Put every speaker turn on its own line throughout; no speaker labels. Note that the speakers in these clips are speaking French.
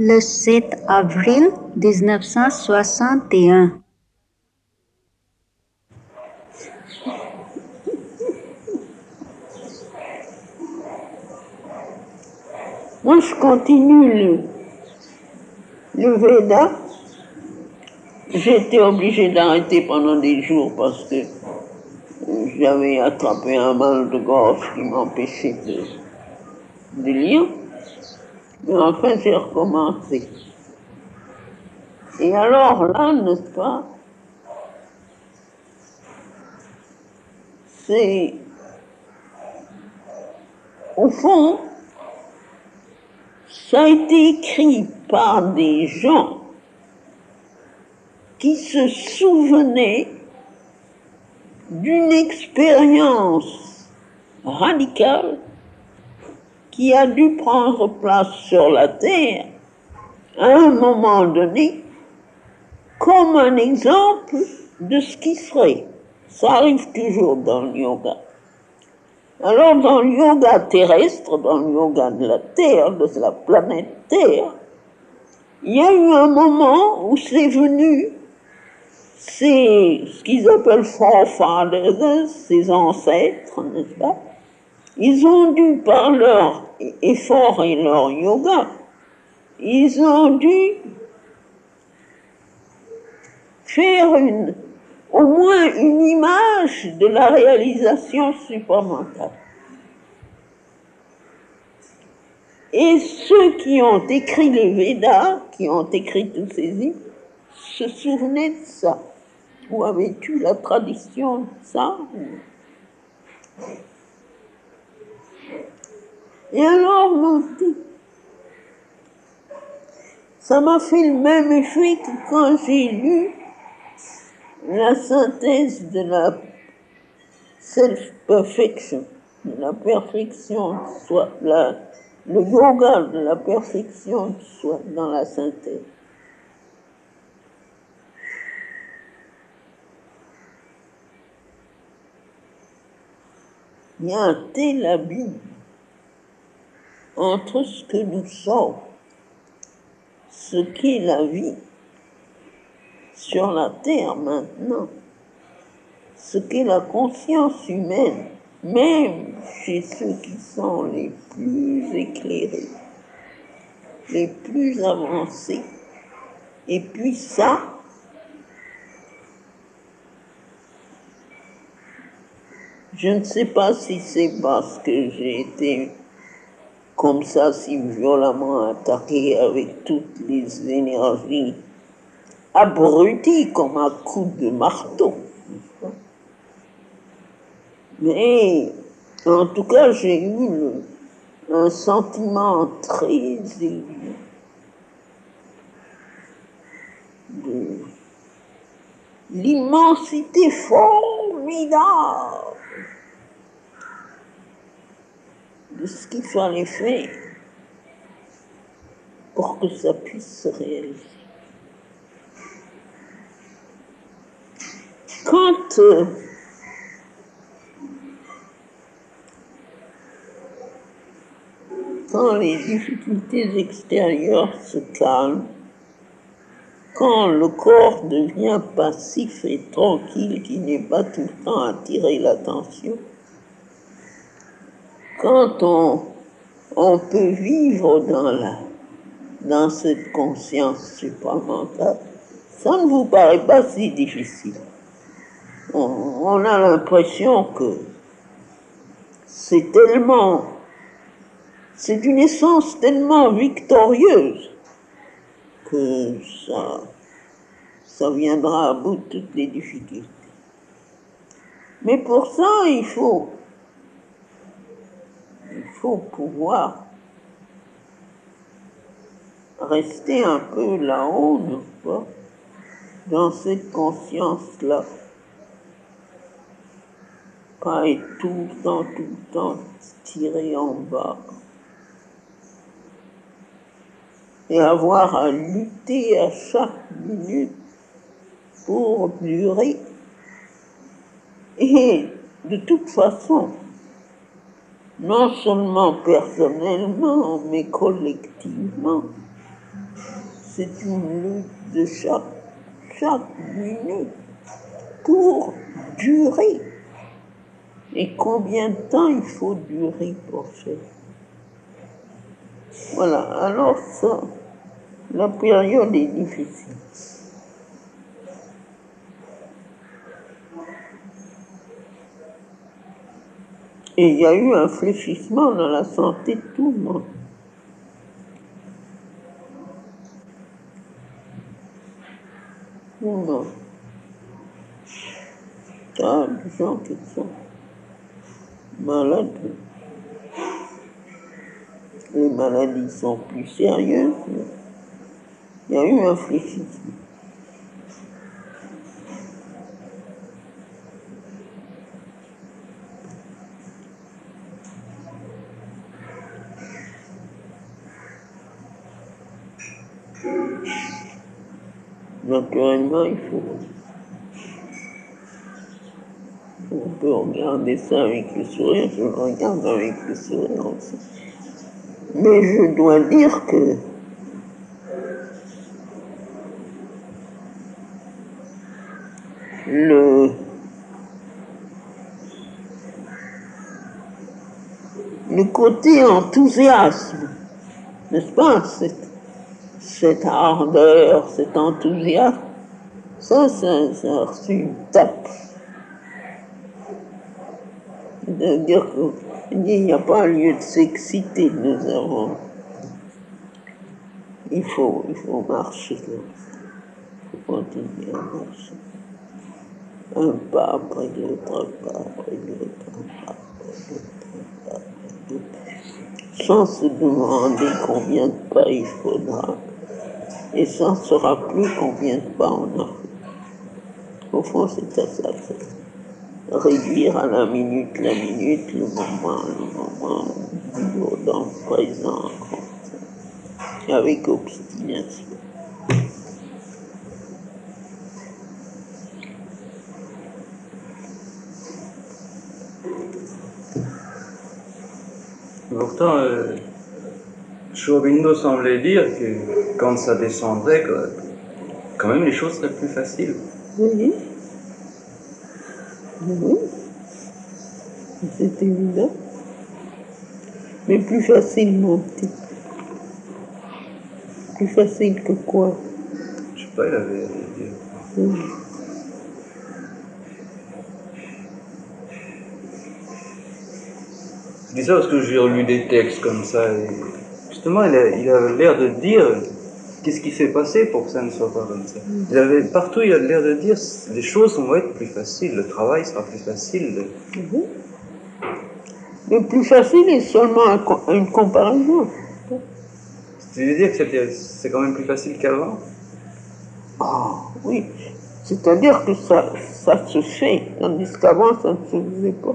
Le 7 avril 1961.
Moi, je continue le Veda. J'ai été obligée d'arrêter pendant des jours parce que j'avais attrapé un mal de gorge qui m'empêchait de lire. Mais enfin, j'ai recommencé. Et alors là, n'est-ce pas, c'est, au fond, ça a été écrit par des gens qui se souvenaient d'une expérience radicale qui a dû prendre place sur la Terre à un moment donné comme un exemple de ce qui serait. Ça arrive toujours dans le yoga. Alors dans le yoga terrestre, dans le yoga de la Terre, de la planète Terre, il y a eu un moment où c'est venu, c'est ce qu'ils appellent forefathers, ses ancêtres, n'est-ce pas? Ils ont dû, par leur effort et leur yoga, ils ont dû faire au moins une image de la réalisation supramentale. Et ceux qui ont écrit les Védas, qui ont écrit tous ces livres, se souvenaient de ça. Ou avaient eu la tradition de ça. Et alors, mon petit, ça m'a fait le même effet que quand j'ai lu la synthèse de la self-perfection, de la perfection de soi, le yoga de la perfection de soi dans la synthèse. Il y a un tel abîme entre ce que nous sommes, ce qu'est la vie sur la Terre maintenant, ce qu'est la conscience humaine, même chez ceux qui sont les plus éclairés, les plus avancés. Et puis ça, je ne sais pas si c'est parce que j'ai été comme ça si violemment attaqué avec toutes les énergies abruties comme un coup de marteau. Mais en tout cas, j'ai eu un sentiment très aigu de l'immensité formidable de ce qu'il fallait faire pour que ça puisse se réaliser. Quand les difficultés extérieures se calment, quand le corps devient passif et tranquille, qui n'est pas tout le temps attiré l'attention, quand on peut vivre dans cette conscience supramentale, ça ne vous paraît pas si difficile. On a l'impression que c'est une essence tellement victorieuse que ça viendra à bout de toutes les difficultés. Mais pour ça, il faut pouvoir rester un peu là-haut, n'est-ce pas, dans cette conscience-là. Pas être tout le temps tiré en bas. Et avoir à lutter à chaque minute pour durer. Et de toute façon, non seulement personnellement, mais collectivement, c'est une lutte de chaque minute pour durer. Et combien de temps il faut durer pour faire? Voilà, alors ça, la période est difficile. Et il y a eu un fléchissement dans la santé de tout le monde. Non. Il y a des gens qui sont malades. Les maladies sont plus sérieuses. Il y a eu un fléchissement. Naturellement, on peut regarder ça avec le sourire, je le regarde avec le sourire aussi. Mais je dois dire que le côté enthousiasme, n'est-ce pas, cette ardeur, cet enthousiasme, ça a reçu une tape. C'est-à-dire qu'il n'y a pas lieu de s'exciter, il faut marcher comme ça, il faut continuer à marcher. Un pas après l'autre, un pas après l'autre, un pas après l'autre, un pas après l'autre, sans se demander combien de pas il faudra, et sans se rappeler combien de pas on a fait. Au fond, c'est ça, réduire à la minute, le moment, vivre dans le présent, avec obstination.
Pourtant, Sri-Aurobindo semblait dire que quand ça descendrait, quand même les choses seraient plus faciles.
Oui. Oui. C'est évident. Mais plus facilement, plus facile que quoi?
Je sais pas, il avait dit.
Oui.
Je dis ça parce que j'ai relu des textes comme ça, et justement, il avait l'air de dire qu'est-ce qui s'est passé pour que ça ne soit pas comme ça. Partout, il a l'air de dire les choses vont être plus faciles, le travail sera plus facile.
Le plus facile est seulement une comparaison.
Tu veux dire que c'est quand même plus facile qu'avant?
Ah oui, c'est-à-dire que ça se fait, tandis qu'avant ça ne se faisait pas.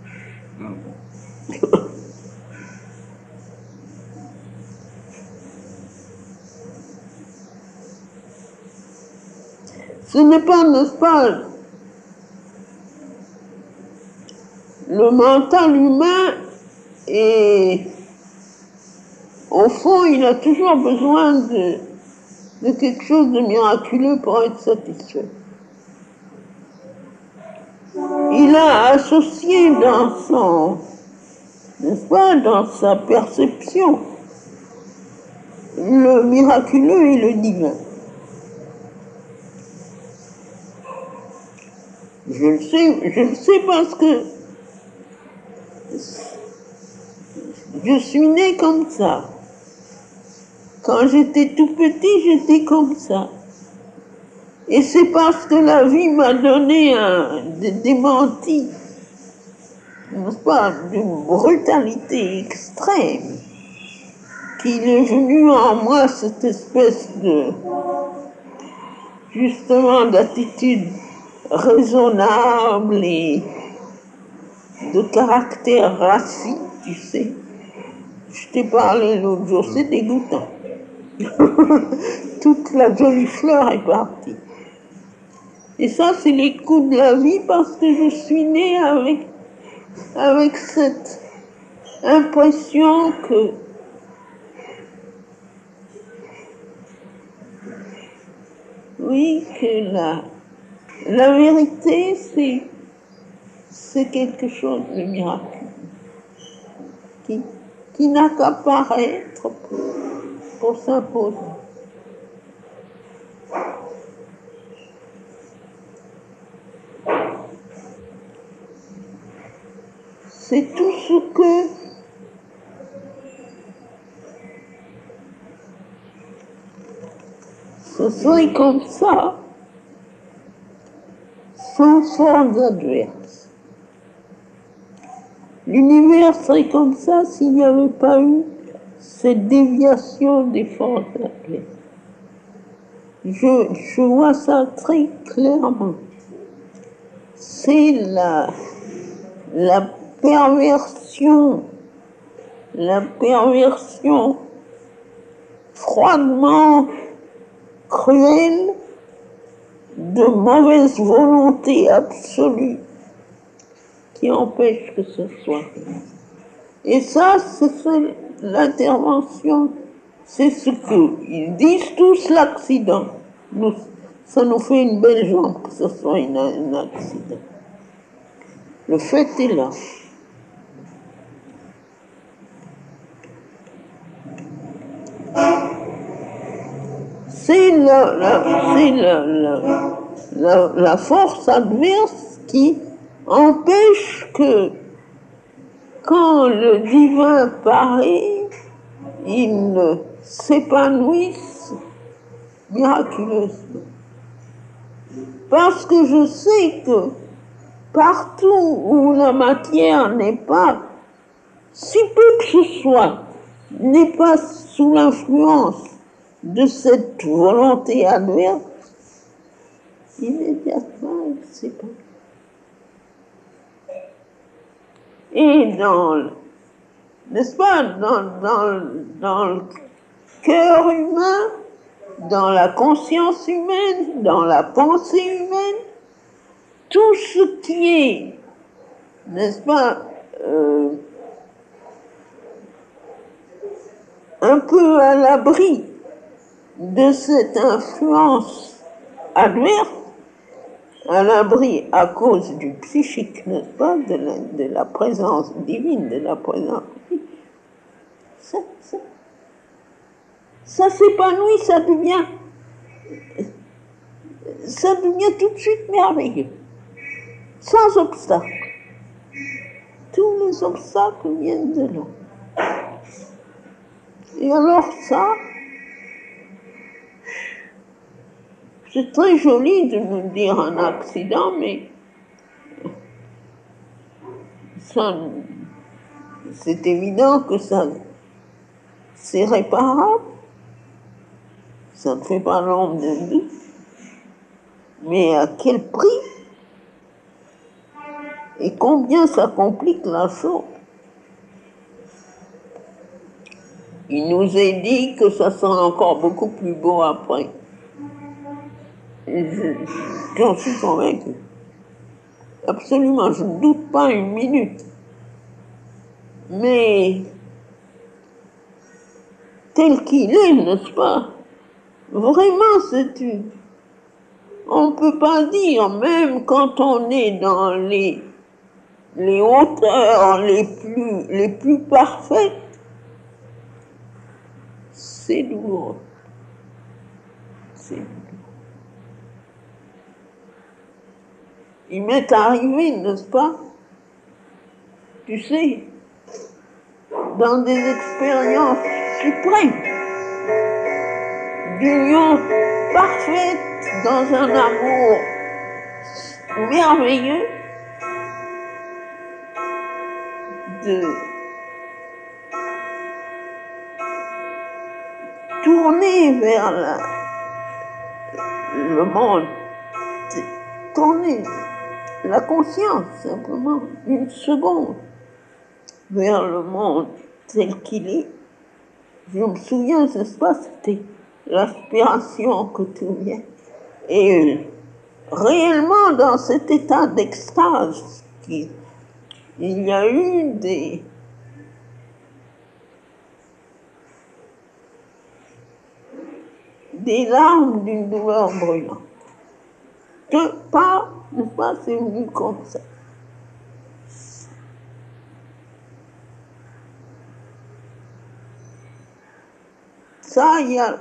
Ce n'est pas, n'est-ce pas, le mental humain et au fond, il a toujours besoin de quelque chose de miraculeux pour être satisfait. Il a associé n'est-ce pas, dans sa perception, le miraculeux et le divin. Je le sais parce que je suis née comme ça. Quand j'étais tout petit, j'étais comme ça. Et c'est parce que la vie m'a donné des démentis, n'est-ce pas, d'une brutalité extrême, qu'il est venu en moi cette espèce justement, d'attitude raisonnable et de caractère racine, tu sais. Je t'ai parlé l'autre jour, c'est dégoûtant. Toute la jolie fleur est partie. Et ça, c'est les coups de la vie parce que je suis née avec cette impression que Oui, que la vérité, c'est quelque chose de miraculeux, qui n'a qu'à paraître pour s'imposer. C'est tout ce que ce serait comme ça, sans forces adverses. L'univers serait comme ça s'il n'y avait pas eu cette déviation des forces adverses. Je vois ça très clairement. C'est la perversion froidement cruelle de mauvaise volonté absolue qui empêche que ce soit. Et ça, c'est l'intervention, c'est ce qu'ils disent tous l'accident. Ça nous fait une belle jambe que ce soit un accident. Le fait est là. C'est la force adverse qui empêche que, quand le divin paraît, il s'épanouisse miraculeusement. Parce que je sais que partout où la matière n'est pas, si peu que ce soit, n'est pas sous l'influence de cette volonté adverse, immédiatement elle s'épanouit. Et n'est-ce pas, dans le cœur humain, dans la conscience humaine, dans la pensée humaine, tout ce qui est, n'est-ce pas, un peu à l'abri de cette influence adverse, à l'abri à cause du psychique, n'est-ce pas, de la présence divine, de la présence divine, ça s'épanouit, ça devient tout de suite merveilleux, sans obstacle. Tous les obstacles viennent de là. Et alors ça, c'est très joli de nous dire un accident, mais ça, c'est évident que ça, c'est réparable. Ça ne fait pas l'ombre de doute. Mais à quel prix? Et combien ça complique la chose? Il nous est dit que ça sera encore beaucoup plus beau après. J'en suis convaincu. Absolument, je ne doute pas une minute. Mais tel qu'il est, n'est-ce pas? Vraiment, on ne peut pas dire, même quand on est dans les hauteurs les plus parfaites, c'est douloureux. C'est douloureux. Il m'est arrivé, n'est-ce pas, tu sais, dans des expériences suprêmes, d'union parfaite, dans un amour merveilleux, de tourner vers le monde, tourner la conscience simplement, une seconde, vers le monde tel qu'il est. Je me souviens, n'est-ce pas, c'était l'aspiration que tout vient. Et réellement, dans cet état d'extase, il y a eu des larmes d'une douleur brûlante. Pas, c'est venu comme ça. Ça, il y a...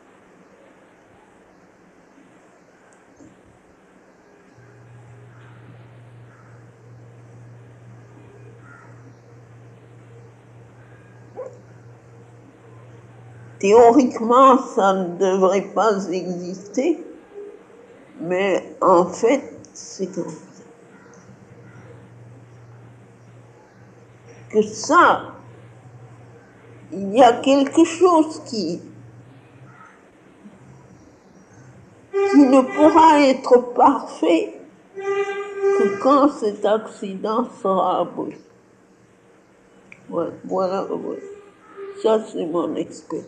Théoriquement, ça ne devrait pas exister, mais en fait, c'est comme ça. Que ça, il y a quelque chose qui ne pourra être parfait que quand cet accident sera aboli. Ouais, voilà, ouais. Ça, c'est mon expérience.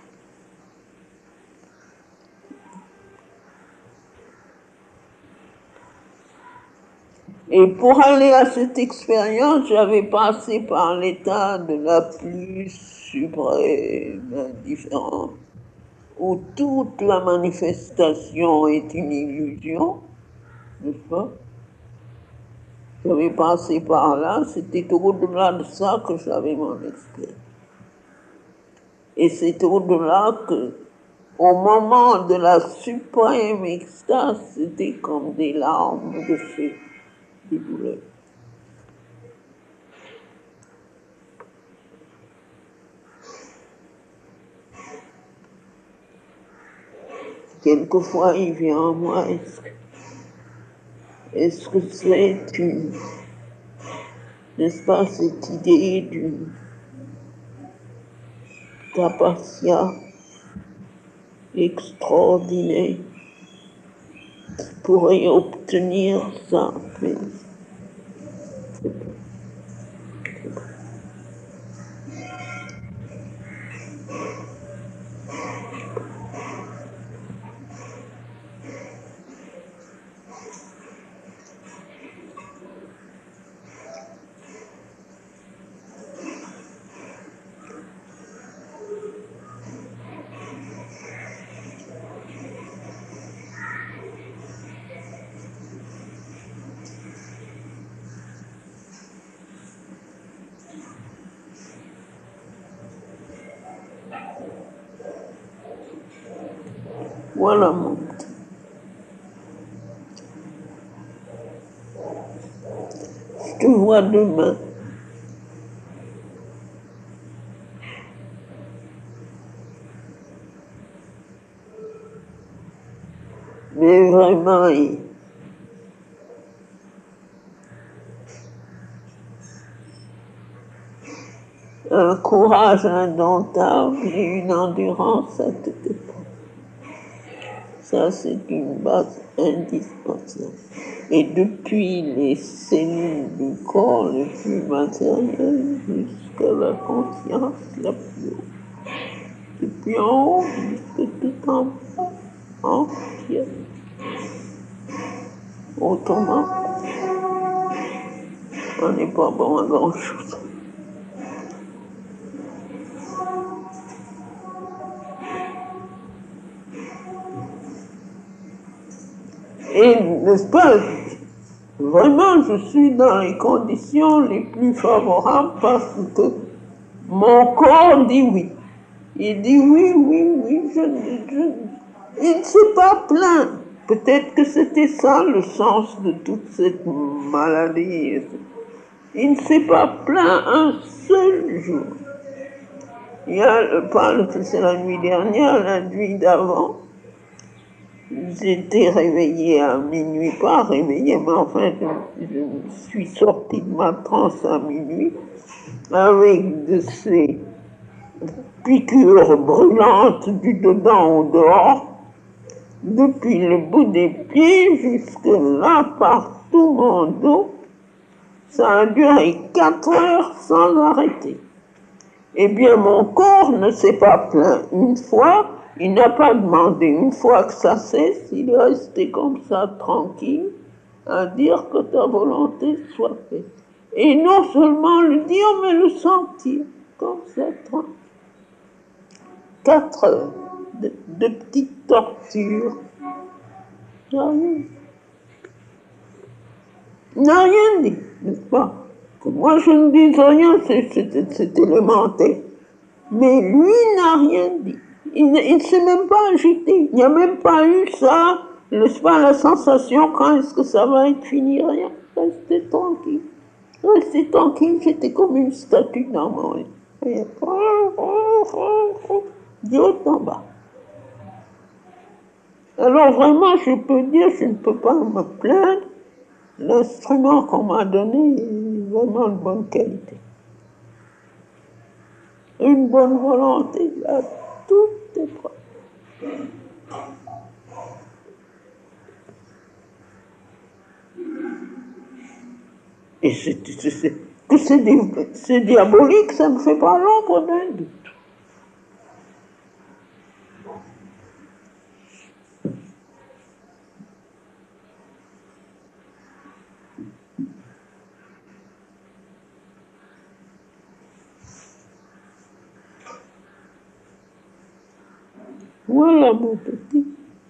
Et pour aller à cette expérience, j'avais passé par l'état de la plus suprême indifférence, où toute la manifestation est une illusion, n'est-ce pas? J'avais passé par là, c'était au-delà de ça que j'avais mon expérience. Et c'est au-delà que, au moment de la suprême extase, c'était comme des larmes de feu, de douleur. Quelquefois, il vient en moi, est-ce que c'est une, n'est-ce pas, cette idée d'une tapasya extraordinaire qui pourrait obtenir ça, mais voilà mon petit. Je te vois demain. Mais vraiment, un courage indomptable et une endurance à toute épreuve. Ça, c'est une base indispensable. Et depuis les cellules du corps les plus matérielles jusqu'à la conscience la plus haute. Depuis en haut jusqu'à tout en bas, entière. Autrement, on n'est pas bon à grand-chose. Et, n'est-ce pas, vraiment, je suis dans les conditions les plus favorables parce que mon corps dit oui. Il dit oui, il ne s'est pas plaint. Peut-être que c'était ça le sens de toute cette maladie. Il ne s'est pas plaint un seul jour. Il y a, c'est la nuit dernière, la nuit d'avant. J'étais réveillée à minuit, pas réveillée, mais enfin, je suis sortie de ma transe à minuit avec de ces piqûres brûlantes du dedans au dehors, depuis le bout des pieds jusque là, par tout mon dos. Ça a duré 4 heures sans arrêter. Eh bien, mon corps ne s'est pas plaint une fois. Il n'a pas demandé. Une fois que ça cesse, il est resté comme ça, tranquille, à dire que ta volonté soit faite. Et non seulement le dire, mais le sentir, comme ça, tranquille. 4 heures de petites tortures. Il n'a rien dit. Il n'a rien dit, n'est-ce pas? Que moi je ne dise rien, c'est élémentaire. Mais lui n'a rien dit. Il ne s'est même pas agité. Il n'y a même pas eu ça, n'est-ce pas, la sensation quand est-ce que ça va être fini, rien. Restez tranquille. Restez tranquille, j'étais comme une statue dans mon lit. Du haut en bas. Alors vraiment, je peux dire, je ne peux pas me plaindre. L'instrument qu'on m'a donné est vraiment de bonne qualité. Une bonne volonté, là, tout est propre. Et que c'est diabolique, ça ne fait pas l'ombre d'un doute. Voilà mon petit.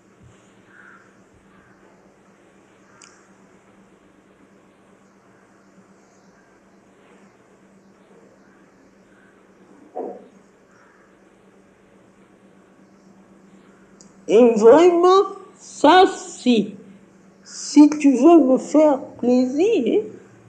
Et vraiment, ça, si tu veux me faire plaisir,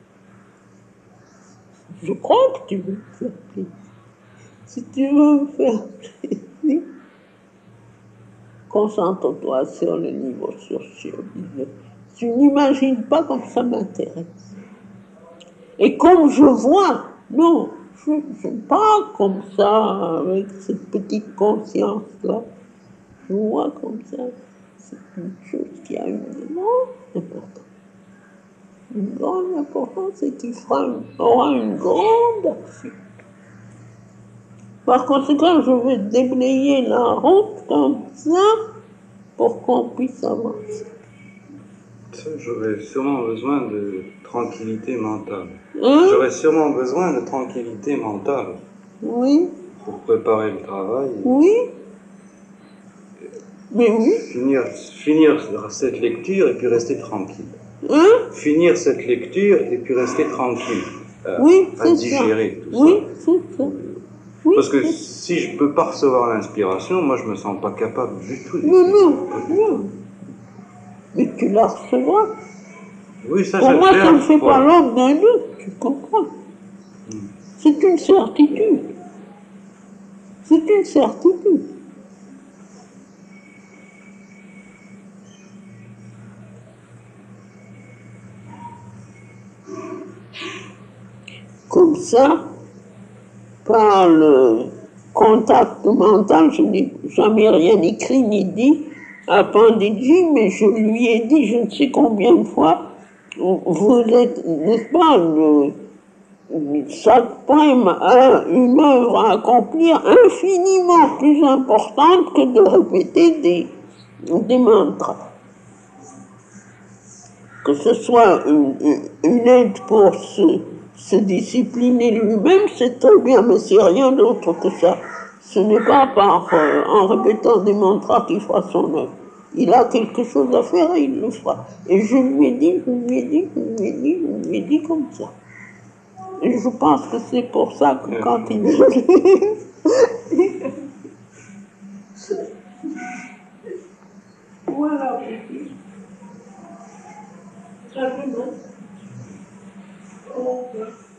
je crois que tu veux me faire plaisir. Si tu veux me faire plaisir, concentre-toi sur le niveau socio-business. Tu n'imagines pas comme ça m'intéresse. Et comme je vois, non, je parle comme ça, avec cette petite conscience-là. Je vois comme ça, c'est une chose qui a une grande importance. Une grande importance et qui aura une grande action. Par conséquent, je vais déblayer la route comme ça pour qu'on puisse avancer.
J'aurais sûrement besoin de tranquillité mentale.
Hein?
J'aurais sûrement besoin de tranquillité mentale.
Oui.
Pour préparer le travail.
Oui. Mais oui.
Finir cette lecture et puis rester tranquille.
Hein?
Finir cette lecture et puis rester tranquille.
Oui,
à digérer
ça.
Tout ça.
Oui, c'est ça. Oui,
parce que si je ne peux pas recevoir l'inspiration, moi je ne me sens pas capable du tout.
Non. Mais tu la recevras.
Oui, ça
pour moi,
clair,
ça ne fait pas l'ombre d'un doute, tu comprends? C'est une certitude. C'est une certitude. Comme ça, par le contact mental, je n'ai jamais rien écrit ni dit à Panditji, mais je lui ai dit je ne sais combien de fois, vous êtes, n'est-ce pas, chaque poème a une œuvre à accomplir infiniment plus importante que de répéter des mantras. Que ce soit une aide pour se discipliner lui-même, c'est très bien, mais c'est rien d'autre que ça. Ce n'est pas en répétant des mantras qu'il fera son œuvre. Il a quelque chose à faire et il le fera. Et je lui ai dit comme ça. Et je pense que c'est pour ça que quand il voilà. Ça